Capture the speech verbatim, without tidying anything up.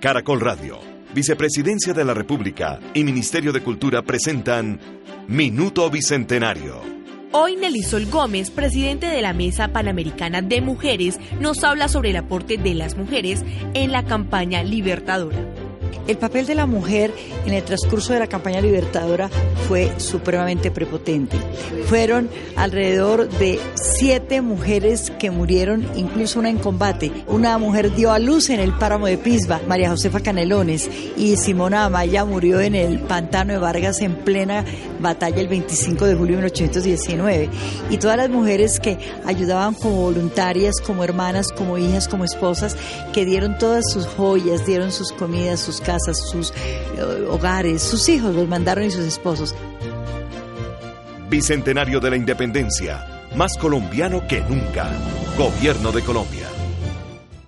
Caracol Radio, Vicepresidencia de la República y Ministerio de Cultura presentan Minuto Bicentenario. Hoy Nelly Sol Gómez, presidente de la Mesa Panamericana de Mujeres, nos habla sobre el aporte de las mujeres en la campaña libertadora. El papel de la mujer en el transcurso de la campaña libertadora fue supremamente prepotente. Fueron alrededor de siete mujeres que murieron, incluso una en combate. Una mujer dio a luz en el páramo de Pisba, María Josefa Canelones, y Simona Amaya murió en el pantano de Vargas en plena batalla el veinticinco de julio de mil ochocientos diecinueve. Y todas las mujeres que ayudaban como voluntarias, como hermanas, como hijas, como esposas, que dieron todas sus joyas, dieron sus comidas, sus casas, sus eh, hogares, sus hijos los mandaron y sus esposos. Bicentenario de la Independencia, más colombiano que nunca. Gobierno de Colombia.